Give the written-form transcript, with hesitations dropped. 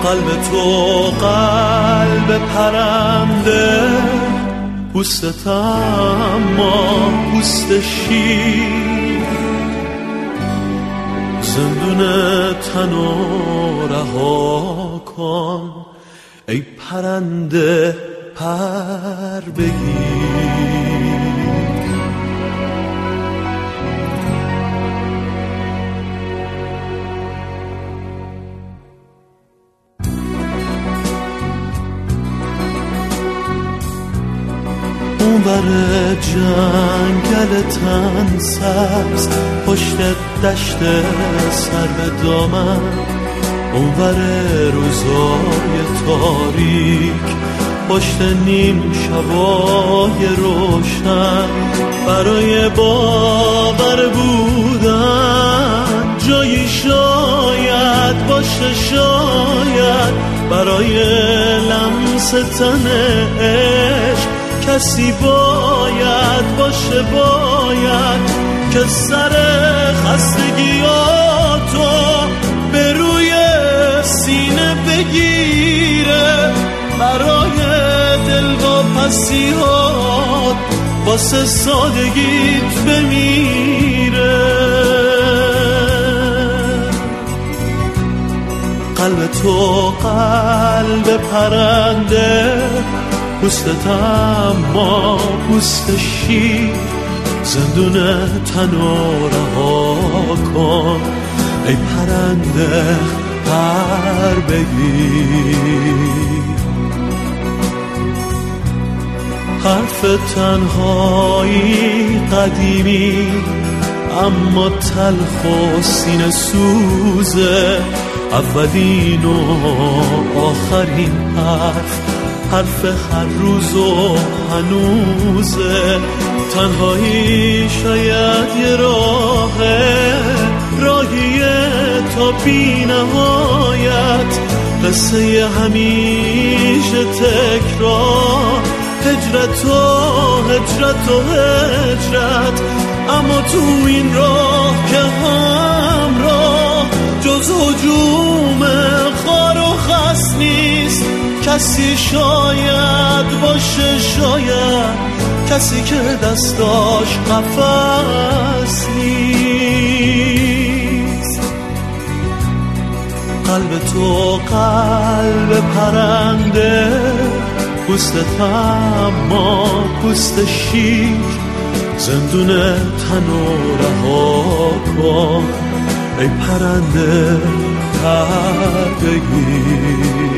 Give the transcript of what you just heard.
قلب تو قلب پرنده، پوستت اما پوست شیر، زندون تنو رها کن ای پرنده پر بگیر. اونور جنگل تن سبز پشت دشت سر به دامن، اونور روزای تاریک پشت نیم شبای روشن، برای باور بودن جایی شاید باشه، شاید برای لمس تن عشق کسی باید باشه، باید که سر خستگیاتو به روی سینه بگیره، برای دلواپسیات واسه سادگیت بمیره. قلب تو قلب پرنده، پوستت اما پوست شیر، زندون تنو رها کن ای پرنده پر بگیر. حرف تنهایی قدیمی اما تلخ و سینه سوزه، اولین و آخرین حرف هر روز و هنوزه. تنهایی شاید یه راهیه تا بی نهایت، قصه همیشه تکرار، هجرت و هجرت، اما تو این راه که همراه جز هجوم خار و خس نیست کسی، شاید باشه، شاید کسی که دستاش قفس نیست. قلب تو قلب پرنده، پوستت اما پوست شیر، زندون تنو رها کن ای پرنده پر بگیر.